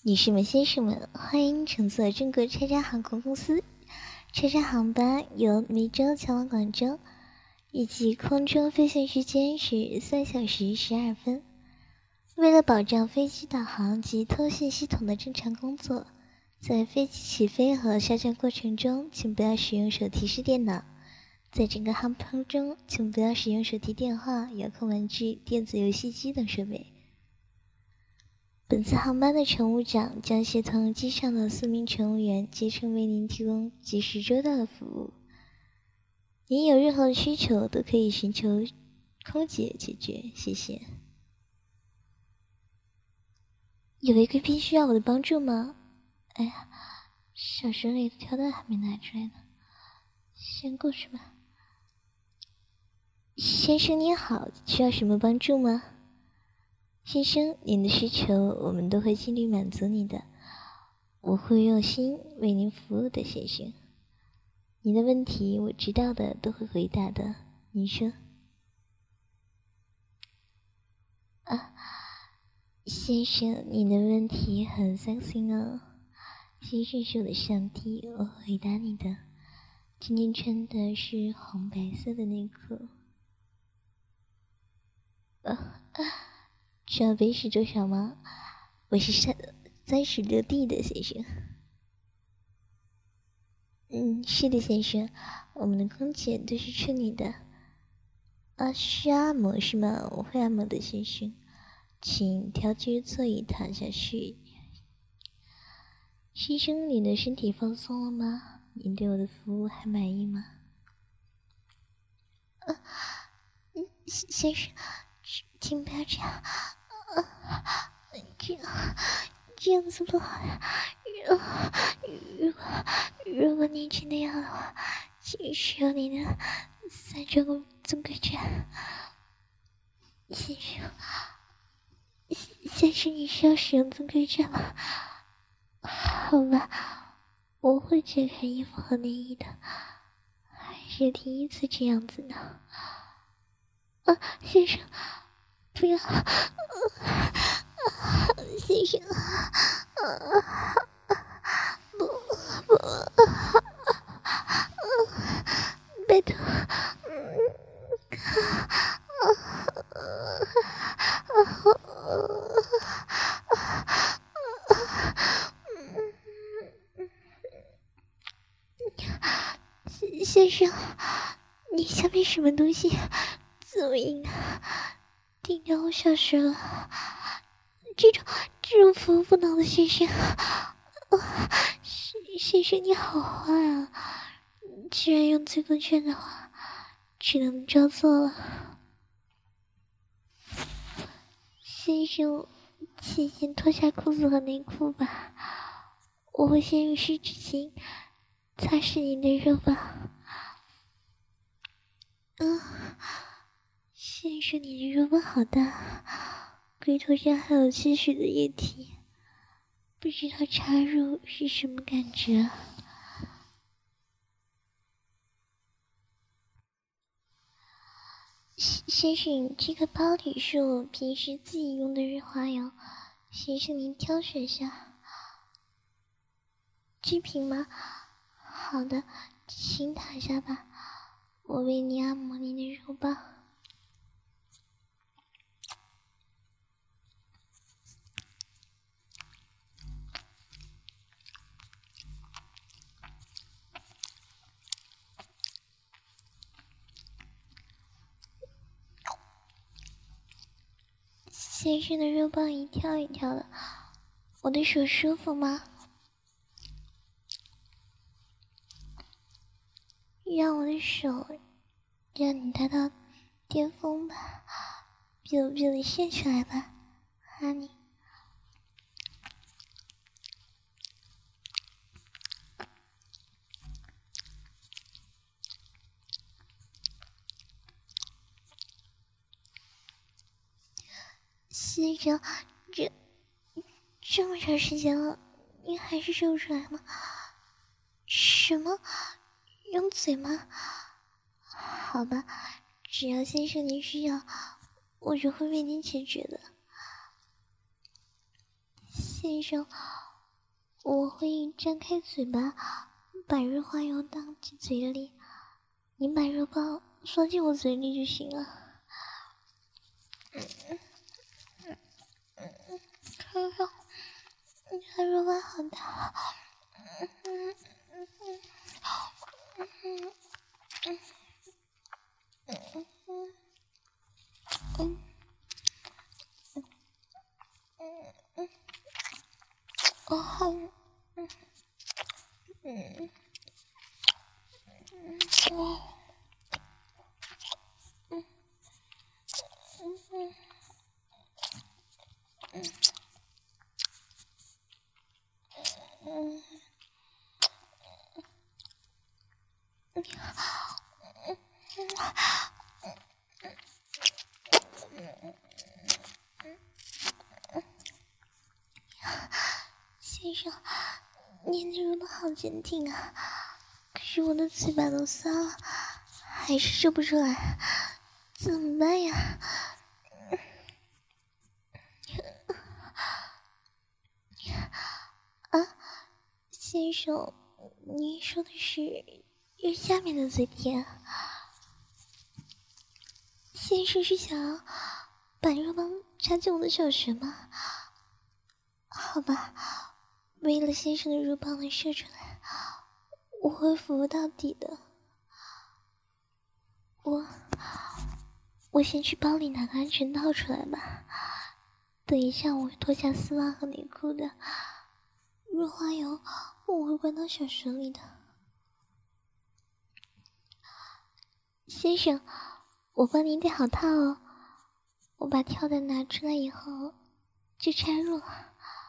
女士们、先生们，欢迎乘坐中国差差航空公司。差差航班由梅州前往广州，预计空中飞行时间是3小时12分。为了保障飞机导航及通信系统的正常工作，在飞机起飞和下降过程中，请不要使用手提式电脑。在整个航班中，请不要使用手提电话、遥控玩具、电子游戏机等设备。本次航班的乘务长将协同机上的4名乘务员，竭诚为您提供及时周到的服务。您有任何的需求都可以寻求空姐解决，谢谢。有位贵宾需要我的帮助吗？哎呀，小蛇里的跳蛋还没拿出来呢，先过去吧。先生您好，需要什么帮助吗？先生，您的需求我们都会尽力满足你的，我会用心为您服务的，先生。您的问题我知道的都会回答的，您说。先生，你的问题很伤心哦。先生是我的上帝，我会回答你的。今天穿的是红白色的内裤。知道杯是多少吗？我是36D 的，先生。是的，先生，我们的空姐都是处女的。是按摩是吗？我会按摩的，先生。请调节座椅躺下去。先生，你的身体放松了吗？您对我的服务还满意吗？先生，请不要这样，这样子不好呀。如果你真的要的话，请使用你的3种纵轨阵。先生，你需要使用纵轨阵吗？好吧，我会解开衣服和内衣的，还是第一次这样子呢。先生，不要，先生，不，拜托，先生，你下面什么东西这么硬啊？顶着我小时了，这种服务不能的，先生。先生你好坏啊！既然用最高券的话，只能照做了。先生，请先脱下裤子和内裤吧，我会先用湿纸巾擦拭您的肉棒。先生，你的肉棒好大，龟头上还有些许的液体，不知道插入是什么感觉。先生，这个包里是我平时自己用的润滑油，先生您挑选下。这瓶吗？好的，请躺下吧，我为您按摩您的肉棒。先生的肉棒一跳一跳的，我的手舒服吗？让我的手让你达到巅峰吧，biu biu的炫出来吧，Honey。先生，这么长时间了，你还是射不出来吗？什么？用嘴吗？好吧，只要先生您需要，我就会为您解决的。先生， 我会张开嘴巴，把润滑油倒进嘴里，你把肉棒放进我嘴里就行了。这肉棒好大。先生，你的肉棒好坚挺啊，可是我的嘴巴都酸了，还是射不出来，怎么办呀？啊，先生，你说的是下面的嘴甜？先生是想要把肉棒插进我的小穴吗？好吧，为了先生的肉棒能射出来，我会服务到底的。我先去包里拿个安全套出来吧，等一下我会脱下丝袜和内裤的，润滑油我会灌到小穴里的。先生，我帮您戴好套哦，我把跳蛋拿出来以后就插入了。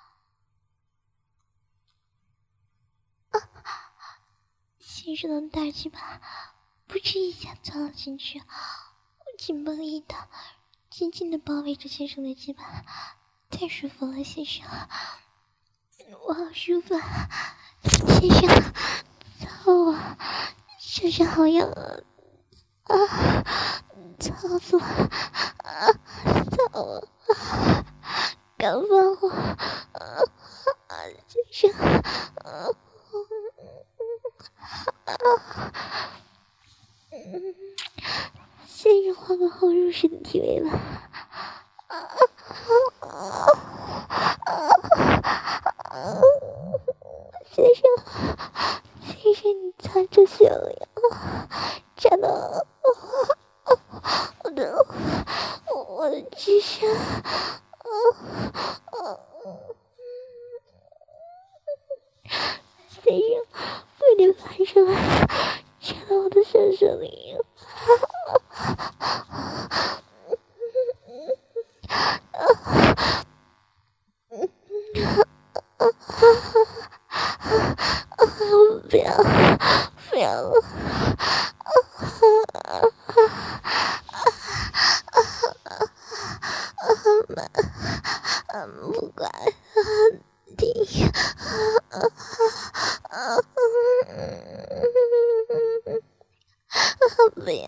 先生的大鸡巴不止一下钻了进去，我紧绷一道紧紧地包围着先生的鸡巴，太舒服了，先生，我好舒服啊！先生，操我，身上好痒啊！操死我！操我！敢放我！先生，先生换个好入神的体位吧。先生，你擦着香呀，真的，我的鸡声，先生，快点翻出来，插到我的小手里。不要了！不管停！不要！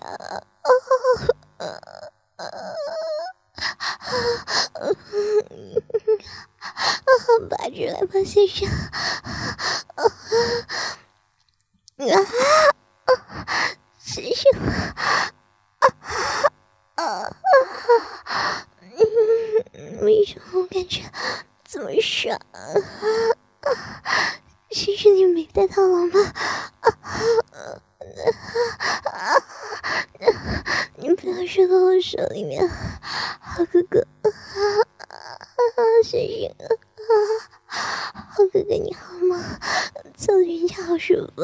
拔出来吧，先生！先生！为什么我感觉这么爽？先生，你没戴套了吗？你不要射到我手里面，好哥哥！先生，好哥哥你好吗？操人家好舒服！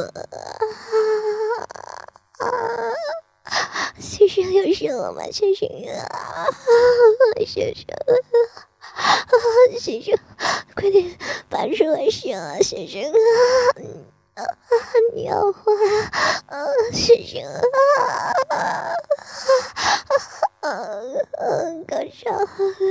先生有事了吗？先生先生，先生，快点拔出来先啊！先生你要坏先生高潮！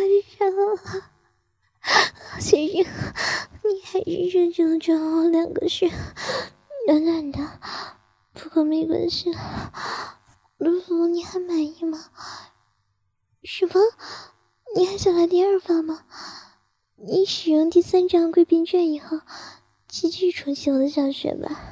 先生，你还是忍住着我2个穴，暖暖的，不过没关系，我的服务你还满意吗？什么？你还想来第2发吗？你使用第3张贵宾券以后， 继续重启我的小学吧。